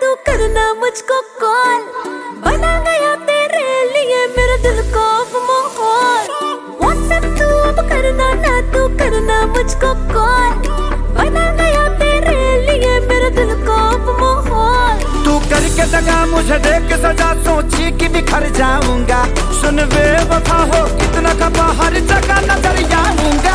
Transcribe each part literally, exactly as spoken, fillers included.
तू करना मुझको कॉल, बना गया तेरे लिए मेरे दिल को माहौल। व्हाट्सएप तू अब करना ना, तू करना मुझको कॉल, बना गया तेरे लिए मेरे दिल को माहौल। तू करके दगा मुझे देख सजा, सोची कि बिखर जाऊंगा। सुन बेवफा हो कितना खफा, हर जगह नजर आऊंगा।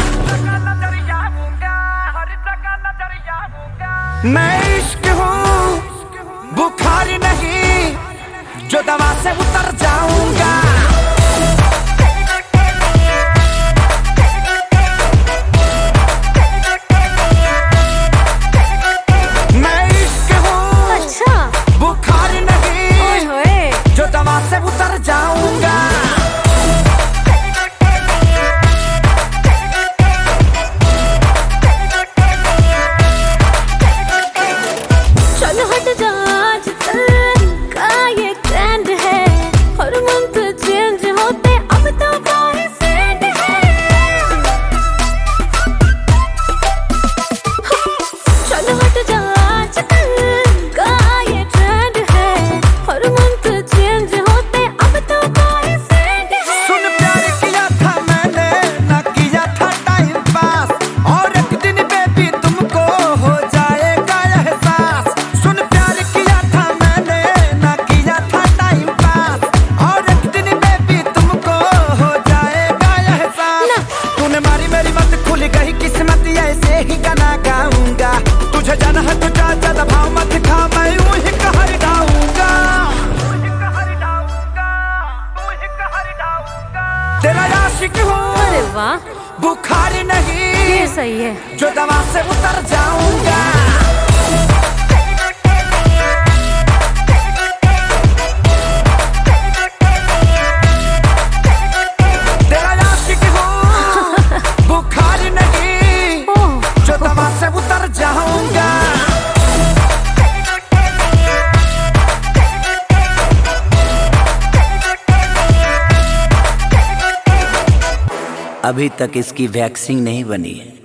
मैं इश्क हूँ बुखार नहीं, जो दवा से उतर जाऊंगा। मैं इश्क हूँ अच्छा बुखार नहीं, ओए होए जो दवा से उतर जाऊंगा। चल हट जा आजकल का ये ट्रेंड है, हर मंथ चेंज होते अब तो बॉयफ्रेंड है। चल हट जा आजकल का ये ट्रेंड है, हर मंथ चेंज होते अब तो बॉयफ्रेंड है। सुन प्यार किया था मैंने, ना किया था टाइम पास, और एक दिन बेबी तुमको हो जाएगा एहसास। सुन प्यार किया था मैंने, ना किया था टाइम पास, और एक दिन बेबी तुमको हो जाएगा एहसास। तूने मारी मेरी मत, खुल गई किस्मत, ऐसे ही गाना गाऊंगा। तुझे जाना है तो जा, ज्यादा भाव मत खा, मैं यूं ही कहर डाऊंगा। तेरा आशिक हूँ अरे वाह बुखार नहीं, ये सही है। जो दवा से उतर जाऊंगा। तेरा आशिक हूँ बुखार नहीं, ओह जो दवा से उतर जाऊंगा। अभी तक इसकी वैक्सीन नहीं बनी है।